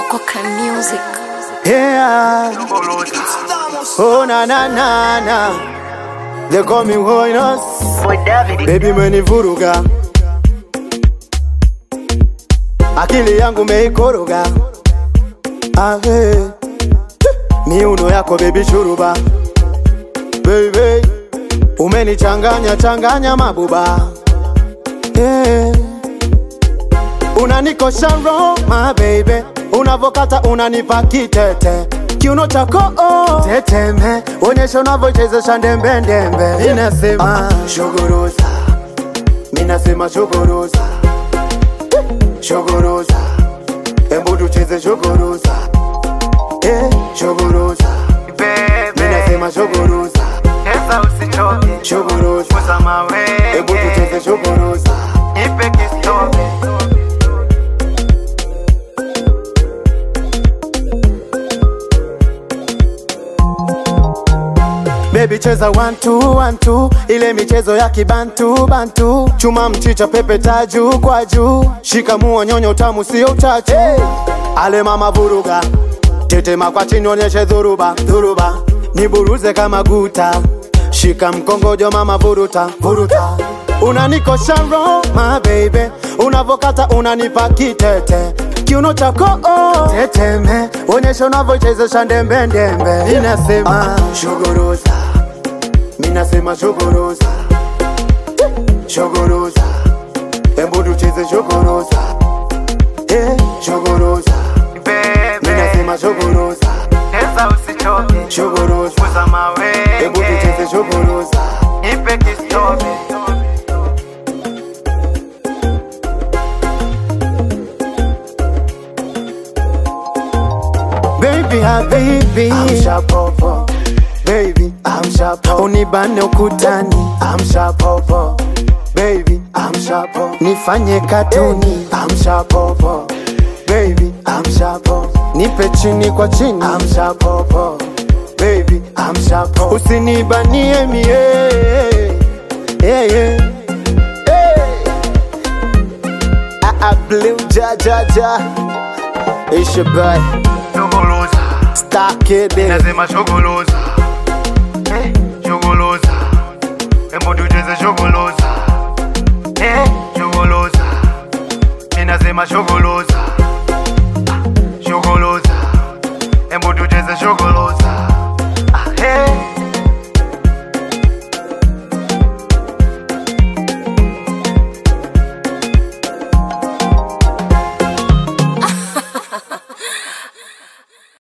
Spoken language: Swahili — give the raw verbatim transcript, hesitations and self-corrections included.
Coca Music. Yeah. Oh na na na na. They call me Hoynos. Baby menivuruga. Akili yangu meikoroga. Ah hey. Miuno yako baby shuruba. Baby umenichanganya changanya mabuba. Yeah. Unanikosha roho my baby, unavokata unanipa kitete, kiuno chako oh teteme, onyesha unavochezesha ndembe ndembe. Minasema uh, shogoroza, minasema shogoroza, shogoroza, embu tucheze shogoroza, eh shogoroza, minasema shogoroza, esa usichoke, shogoroza, kusama wewe, embu tucheze shogoroza, ipe kistoke. Baby cheza one two one two, ile michezo ya kibantu bantu, chuma mchicha pepe taju kwa juu, shika muo nyonyo tamu sio uchachu. Hey! Ale mama vuruga, tetema kwa chini onyeshe dhuruba dhuruba, niburuze kama guta, shika mkongojo mama vuruta vuruta. Unanikosha roho my baby, unavokata unanipa kitete, kiuno chako oh teteme, onyesha unavochezesha ndembe ndembe. Ninasema uh, shogoroza, minasema shogoroza, shogoroza, embu tucheze shogoroza, eh shogoroza, minasema shogoroza, esa usichoke, shogoroza, kusama wewe, embu tucheze shogoroza, ipe kistoke. Baby habibi, amsha popo. Baby, amsha popo. Unibane ukutani, amsha popo. Baby, amsha popo. Nifanye katuni, amsha popo. Baby, amsha popo. Nipe chini kwa chini, amsha popo. Baby, amsha popo. Usinibanie mie. Yeah, yeah. Hey. I, I blue ja ja ja. It's your boy. Shogoloza, Stack it, baby. nasema shogoloza, eh, shogoloza, embu tucheze shogoloza, eh, shogoloza, ninasema shogoloza.